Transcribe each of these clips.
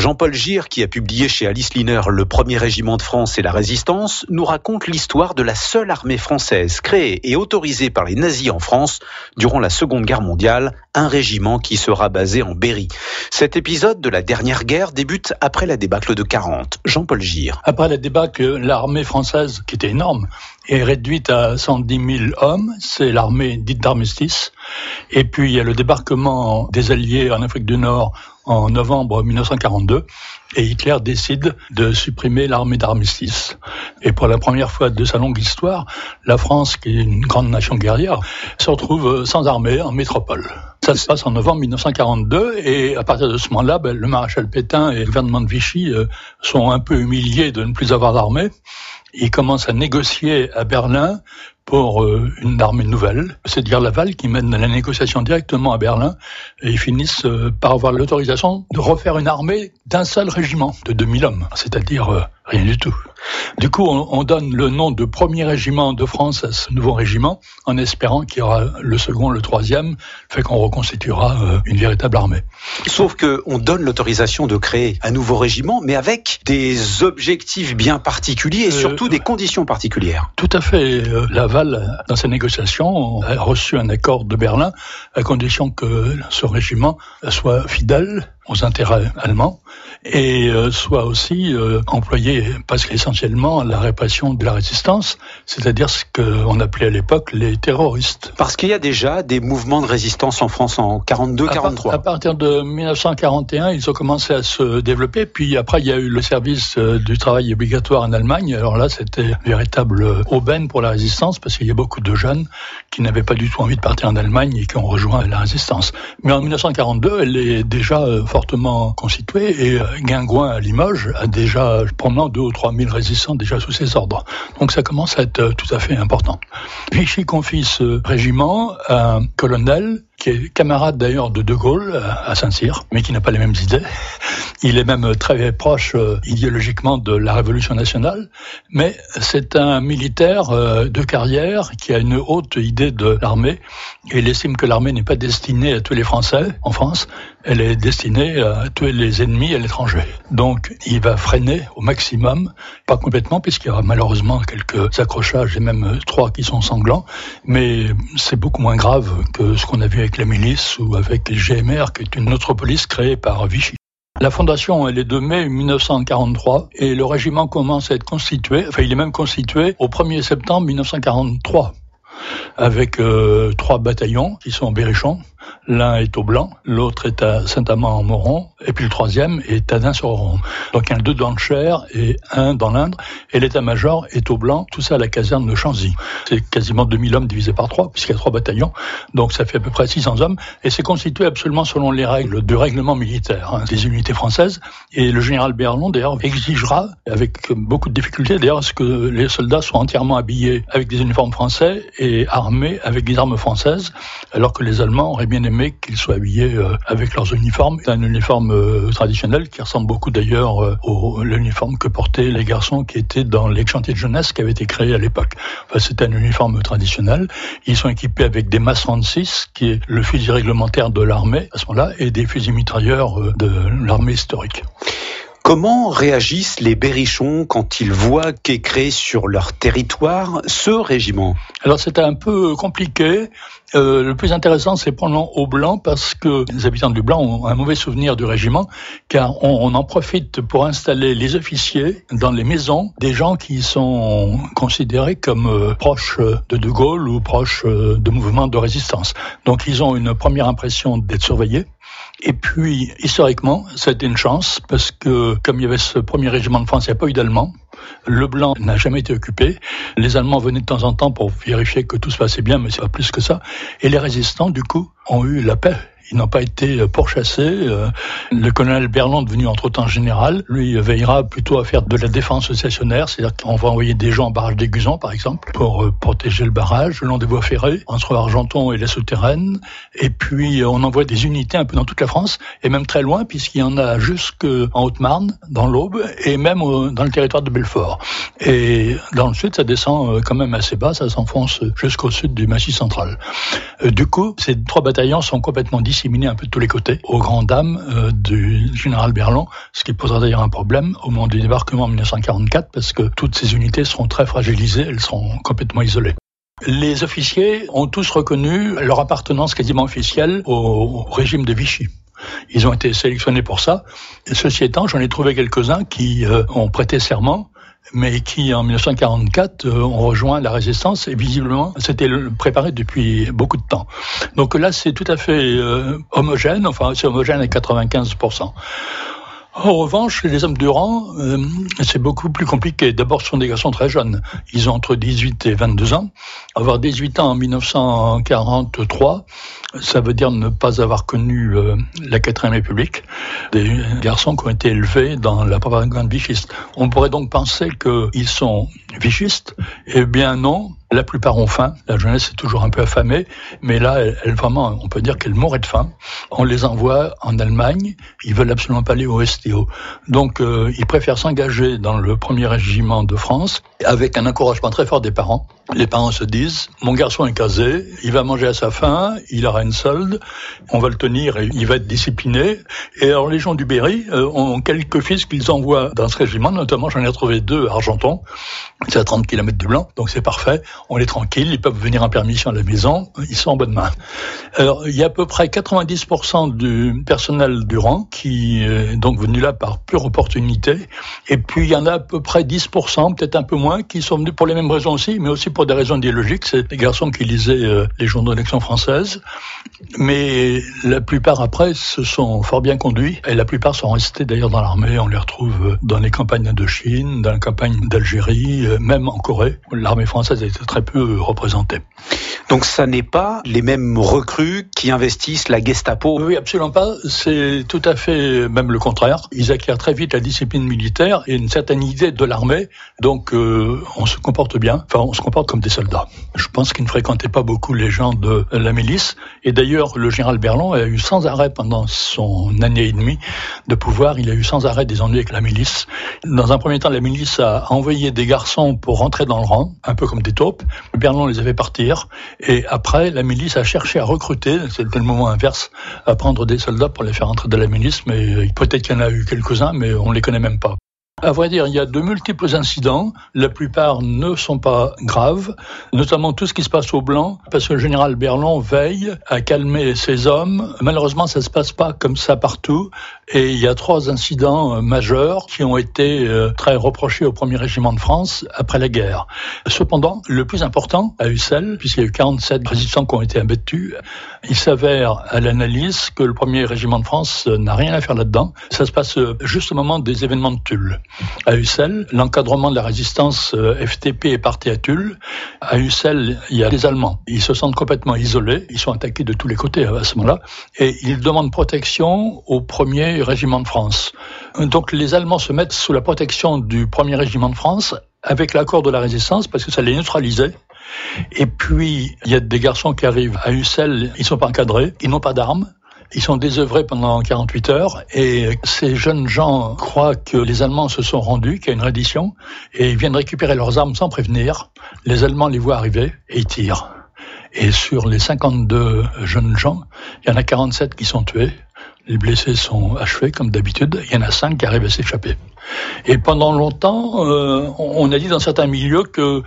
Jean-Paul Gire, qui a publié chez Alice Liner Le Premier Régiment de France et la Résistance, nous raconte l'histoire de la seule armée française créée et autorisée par les nazis en France durant la Seconde Guerre mondiale, un régiment qui sera basé en Berry. Cet épisode de la dernière guerre débute après la débâcle de 40. Jean-Paul Gire. Après la débâcle, l'armée française, qui était énorme, est réduite à 110 000 hommes. C'est l'armée dite d'armistice. Et puis, il y a le débarquement des Alliés en Afrique du Nord en novembre 1942. Et Hitler décide de supprimer l'armée d'armistice. Et pour la première fois de sa longue histoire, la France, qui est une grande nation guerrière, se retrouve sans armée en métropole. Ça se passe en novembre 1942 et à partir de ce moment-là, le maréchal Pétain et le gouvernement de Vichy sont un peu humiliés de ne plus avoir d'armée. Ils commencent à négocier à Berlin pour une armée nouvelle. C'est de Laval qui mène la négociation directement à Berlin et ils finissent par avoir l'autorisation de refaire une armée d'un seul régiment de 2000 hommes, c'est-à-dire rien du tout. Du coup, on donne le nom de Premier Régiment de France à ce nouveau régiment en espérant qu'il y aura le second, le troisième, fait qu'on reconstituera une véritable armée. Sauf qu'on donne l'autorisation de créer un nouveau régiment, mais avec des objectifs bien particuliers et surtout des conditions particulières. Tout à fait. Laval, dans ses négociations, a reçu un accord de Berlin à condition que ce régiment soit fidèle aux intérêts allemands et soit aussi employé parce qu'essentiellement la répression de la résistance, c'est-à-dire ce qu'on appelait à l'époque les terroristes. Parce qu'il y a déjà des mouvements de résistance en France en 42-43. À partir de 1941, ils ont commencé à se développer, puis après il y a eu le service du travail obligatoire en Allemagne. Alors là, c'était une véritable aubaine pour la résistance parce qu'il y a beaucoup de jeunes qui n'avaient pas du tout envie de partir en Allemagne et qui ont rejoint la résistance. Mais en 1942, elle est déjà fortement constituée et Guingouin à Limoges a déjà pendant 2 ou 3 000 résistants déjà sous ses ordres. Donc ça commence à être tout à fait important. Vichy confie ce régiment à un colonel qui est camarade d'ailleurs de De Gaulle à Saint-Cyr, mais qui n'a pas les mêmes idées. Il est même très proche idéologiquement de la Révolution nationale, mais c'est un militaire de carrière qui a une haute idée de l'armée. Et il estime que l'armée n'est pas destinée à tuer les Français en France, elle est destinée à tuer les ennemis à l'étranger. Donc il va freiner au maximum, pas complètement, puisqu'il y aura malheureusement quelques accrochages et même 3 qui sont sanglants, mais c'est beaucoup moins grave que ce qu'on a vu avec la milice ou avec le GMR, qui est une autre police créée par Vichy. La fondation, elle est de mai 1943 et le régiment commence à être constitué, enfin il est même constitué au 1er septembre 1943 avec 3 bataillons qui sont en Berrichon. L'un est au Blanc, l'autre est à Saint-Amand-en-Moron, et puis le 3e est à Dain-sur-Oron. Donc il y a 2 dans le Cher et 1 dans l'Indre, et l'état-major est au Blanc, tout ça à la caserne de Chanzy. C'est quasiment 2000 hommes divisés par 3, puisqu'il y a 3 bataillons, donc ça fait à peu près 600 hommes, et c'est constitué absolument selon les règles du règlement militaire, des unités françaises, et le général Berlon, d'ailleurs, exigera, avec beaucoup de difficultés, d'ailleurs, à ce que les soldats soient entièrement habillés avec des uniformes français et armés avec des armes françaises, alors que les Allemands auraient bien aimé qu'ils soient habillés avec leurs uniformes. C'est un uniforme traditionnel qui ressemble beaucoup d'ailleurs à l'uniforme que portaient les garçons qui étaient dans les chantiers de jeunesse qui avaient été créés à l'époque. Enfin, c'est un uniforme traditionnel. Ils sont équipés avec des MAS 36, qui est le fusil réglementaire de l'armée à ce moment-là, et des fusils mitrailleurs de l'armée historique. Comment réagissent les Berrichons quand ils voient qu'est créé sur leur territoire ce régiment ? Alors c'était un peu compliqué. Le plus intéressant, c'est pendant au Blanc, parce que les habitants du Blanc ont un mauvais souvenir du régiment, car on en profite pour installer les officiers dans les maisons des gens qui sont considérés comme proches de De Gaulle ou proches de mouvements de résistance. Donc ils ont une première impression d'être surveillés. Et puis, historiquement, ça a été une chance, parce que comme il y avait ce premier régiment de France, il n'y a pas eu d'Allemands. Le Blanc n'a jamais été occupé. Les Allemands venaient de temps en temps pour vérifier que tout se passait bien, mais c'est pas plus que ça. Et les résistants, du coup, ont eu la paix. Ils n'ont pas été pourchassés. Le colonel Berlon, devenu entre-temps général, lui veillera plutôt à faire de la défense stationnaire, c'est-à-dire qu'on va envoyer des gens au barrage d'Aiguzon, par exemple, pour protéger le barrage, le long des voies ferrées, entre Argenton et la Souterraine. Et puis, on envoie des unités un peu dans toute la France, et même très loin, puisqu'il y en a jusqu'en Haute-Marne, dans l'Aube, et même dans le territoire de Belfort. Et dans le sud, ça descend quand même assez bas, ça s'enfonce jusqu'au sud du Massif central. Du coup, ces 3 bataillons sont complètement dissimulés disséminés un peu de tous les côtés, aux grandes dames du général Berlon, ce qui posera d'ailleurs un problème au moment du débarquement en 1944, parce que toutes ces unités seront très fragilisées, elles seront complètement isolées. Les officiers ont tous reconnu leur appartenance quasiment officielle au régime de Vichy. Ils ont été sélectionnés pour ça. Ceci étant, j'en ai trouvé quelques-uns qui ont prêté serment, mais qui, en 1944, ont rejoint la résistance et visiblement, c'était préparé depuis beaucoup de temps. Donc là, c'est tout à fait homogène, enfin, c'est homogène à 95%. En revanche, les hommes du rang, c'est beaucoup plus compliqué. D'abord, ce sont des garçons très jeunes. Ils ont entre 18 et 22 ans. Avoir 18 ans en 1943, ça veut dire ne pas avoir connu la 4e République. Des garçons qui ont été élevés dans la propagande vichiste. On pourrait donc penser qu'ils sont vichistes. Eh bien non. La plupart ont faim. La jeunesse est toujours un peu affamée. Mais là, elle vraiment, on peut dire qu'elle mourrait de faim. On les envoie en Allemagne. Ils veulent absolument pas aller au STO. Donc, ils préfèrent s'engager dans le 1er régiment de France avec un encouragement très fort des parents. Les parents se disent, mon garçon est casé, il va manger à sa faim, il aura une solde, on va le tenir et il va être discipliné. Et alors, les gens du Berry ont quelques fils qu'ils envoient dans ce régiment, notamment j'en ai retrouvé 2 à Argenton, c'est à 30 km du Blanc, donc c'est parfait, on est tranquille, ils peuvent venir en permission à la maison, ils sont en bonne main. Alors, il y a à peu près 90% du personnel du rang qui est donc venu là par pure opportunité, et puis il y en a à peu près 10%, peut-être un peu moins, qui sont venus pour les mêmes raisons aussi, mais aussi pour des raisons idéologiques. C'est des garçons qui lisaient les journaux d'Action française, mais la plupart après se sont fort bien conduits, et la plupart sont restés d'ailleurs dans l'armée. On les retrouve dans les campagnes d'Indochine, dans les campagnes d'Algérie, même en Corée. L'armée française a été très peu représentée. Donc ça n'est pas les mêmes recrues qui investissent la Gestapo? Oui, absolument pas. C'est tout à fait même le contraire. Ils acquièrent très vite la discipline militaire et une certaine idée de l'armée. Donc on se comporte bien. Enfin, on se comporte comme des soldats. Je pense qu'ils ne fréquentaient pas beaucoup les gens de la milice. Et d'ailleurs, le général Berlon a eu sans arrêt pendant son année et demie de pouvoir, il a eu sans arrêt des ennuis avec la milice. Dans un premier temps, la milice a envoyé des garçons pour rentrer dans le rang, un peu comme des taupes. Berlon les a fait partir. Et après, la milice a cherché à recruter, c'était le moment inverse, à prendre des soldats pour les faire entrer dans la milice, mais peut-être qu'il y en a eu quelques-uns, mais on ne les connaît même pas. À vrai dire, il y a de multiples incidents. La plupart ne sont pas graves, notamment tout ce qui se passe au Blanc, parce que le général Berlon veille à calmer ses hommes. Malheureusement, ça ne se passe pas comme ça partout. Et il y a 3 incidents majeurs qui ont été très reprochés au 1er régiment de France après la guerre. Cependant, le plus important, à Ussel, puisqu'il y a eu 47 résistants qui ont été abattus, il s'avère à l'analyse que le 1er régiment de France n'a rien à faire là-dedans. Ça se passe juste au moment des événements de Tulle. À Ussel, l'encadrement de la résistance FTP est parti à Tulle. À Ussel, il y a des Allemands. Ils se sentent complètement isolés. Ils sont attaqués de tous les côtés à ce moment-là. Et ils demandent protection au 1er régiment de France. Donc les Allemands se mettent sous la protection du 1er régiment de France avec l'accord de la résistance parce que ça les neutralisait. Et puis, il y a des garçons qui arrivent à Ussel, ils ne sont pas encadrés, ils n'ont pas d'armes. Ils sont désœuvrés pendant 48 heures et ces jeunes gens croient que les Allemands se sont rendus, qu'il y a une reddition et ils viennent récupérer leurs armes sans prévenir. Les Allemands les voient arriver et ils tirent. Et sur les 52 jeunes gens, il y en a 47 qui sont tués. Les blessés sont achevés comme d'habitude. Il y en a 5 qui arrivent à s'échapper. Et pendant longtemps, on a dit dans certains milieux que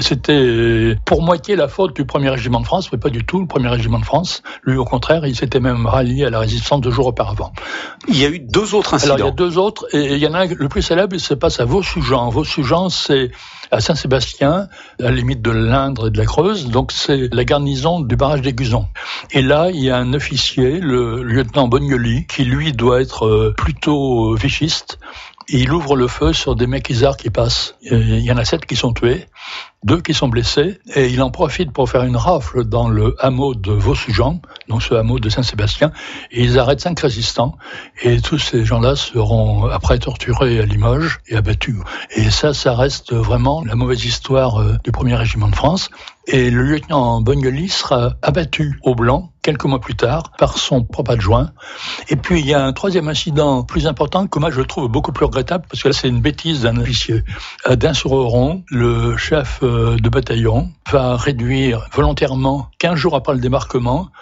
c'était pour moitié la faute du 1er régiment de France, mais pas du tout. Le 1er régiment de France, lui, au contraire, il s'était même rallié à la résistance 2 jours auparavant. Il y a eu 2 autres incidents. Alors, il y a 2 autres, et il y en a un, le plus célèbre, il se passe à Vaux-sous-Jean. Vaux-sous-Jean, c'est à Saint-Sébastien, à la limite de l'Indre et de la Creuse, donc c'est la garnison du barrage des Guzons. Et là, il y a un officier, le lieutenant Bognoli, qui lui doit être plutôt vichiste. Et il ouvre le feu sur des maquisards qui passent. Il y en a 7 qui sont tués, 2 qui sont blessés, et il en profite pour faire une rafle dans le hameau de Vaux-sous-Jean, donc ce hameau de Saint-Sébastien, et ils arrêtent 5 résistants, et tous ces gens-là seront après torturés à Limoges et abattus. Et ça reste vraiment la mauvaise histoire du 1er régiment de France. Et le lieutenant Bognoli sera abattu au Blanc quelques mois plus tard par son propre adjoint. Et puis il y a un 3e incident plus important que moi je trouve beaucoup plus regrettable parce que là c'est une bêtise d'un officier. À Dain-sur-Oron, le chef de bataillon va réduire volontairement 15 jours après le débarquement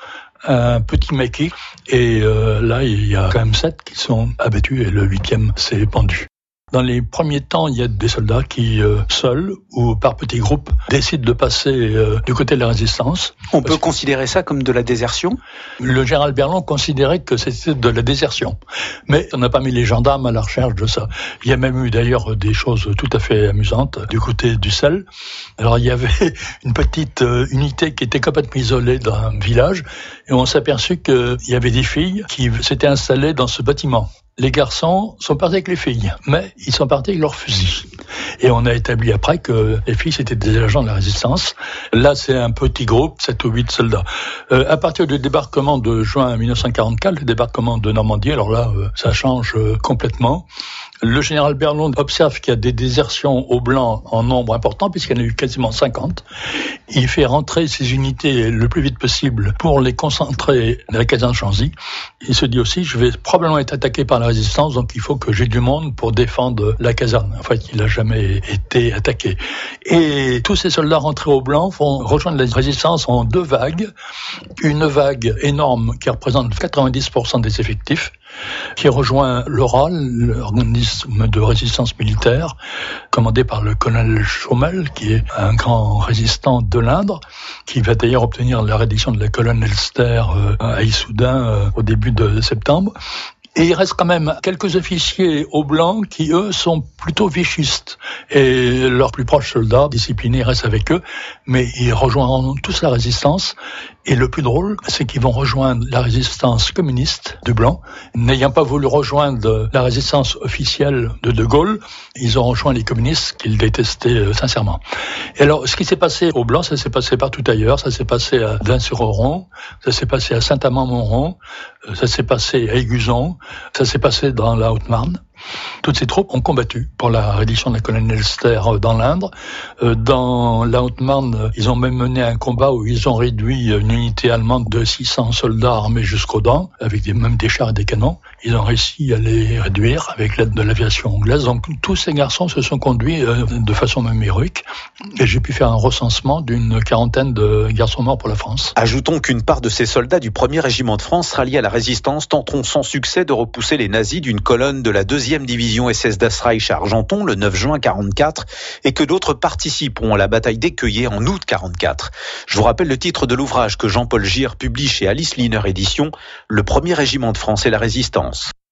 un petit maquis. Et là, il y a quand même 7 qui sont abattus et le 8e s'est pendu. Dans les premiers temps, il y a des soldats qui, seuls ou par petits groupes, décident de passer du côté de la résistance. On peut considérer ça comme de la désertion ? Le général Berlon considérait que c'était de la désertion. Mais on n'a pas mis les gendarmes à la recherche de ça. Il y a même eu d'ailleurs des choses tout à fait amusantes du côté du sel. Alors il y avait une petite unité qui était complètement isolée d'un village et on s'est aperçu qu'il y avait des filles qui s'étaient installées dans ce bâtiment. Les garçons sont partis avec les filles, mais ils sont partis avec leurs fusils. Et on a établi après que les filles, c'était des agents de la résistance. Là, c'est un petit groupe, 7 ou 8 soldats. À partir du débarquement de juin 1944, le débarquement de Normandie, alors là, ça change complètement. Le général Berlon observe qu'il y a des désertions aux Blancs en nombre important, puisqu'il y en a eu quasiment 50. Il fait rentrer ces unités le plus vite possible pour les concentrer à la caserne Chanzy. Il se dit aussi, je vais probablement être attaqué par la résistance, donc il faut que j'ai du monde pour défendre la caserne. En fait, il n'a jamais été attaqué. Et tous ces soldats rentrés aux Blancs vont rejoindre la résistance en 2 vagues. Une vague énorme qui représente 90% des effectifs, qui rejoint l'ORAL, l'organisme de résistance militaire, commandé par le colonel Chaumel, qui est un grand résistant de l'Indre, qui va d'ailleurs obtenir la reddition de la colonne Elster à Issoudun au début de septembre. Et il reste quand même quelques officiers au blanc qui, eux, sont plutôt vichistes. Et leurs plus proches soldats, disciplinés, restent avec eux, mais ils rejoindront tous la résistance. Et le plus drôle, c'est qu'ils vont rejoindre la résistance communiste du blanc. N'ayant pas voulu rejoindre la résistance officielle de De Gaulle, ils ont rejoint les communistes qu'ils détestaient sincèrement. Et alors, ce qui s'est passé au blanc, ça s'est passé partout ailleurs. Ça s'est passé à Vins-sur-Oron, ça s'est passé à Saint-Amand-Montrond, ça s'est passé à Aiguzon, ça s'est passé dans la Haute-Marne. Toutes ces troupes ont combattu pour la reddition de la colonne Elster dans l'Indre. Dans la Haute-Marne, ils ont même mené un combat où ils ont réduit une unité allemande de 600 soldats armés jusqu'aux dents, avec même des chars et des canons. Ils ont réussi à les réduire avec l'aide de l'aviation anglaise. Donc tous ces garçons se sont conduits de façon même héroïque. Et j'ai pu faire un recensement d'une 40aine de garçons morts pour la France. Ajoutons qu'une part de ces soldats du 1er régiment de France ralliés à la résistance tenteront sans succès de repousser les nazis d'une colonne de la 2e division SS Das Reich à Argenton le 9 juin 1944 et que d'autres participeront à la bataille d'Écueillé en août 1944. Je vous rappelle le titre de l'ouvrage que Jean-Paul Gir publie chez Alice Liner Éditions, Le 1er régiment de France et la résistance.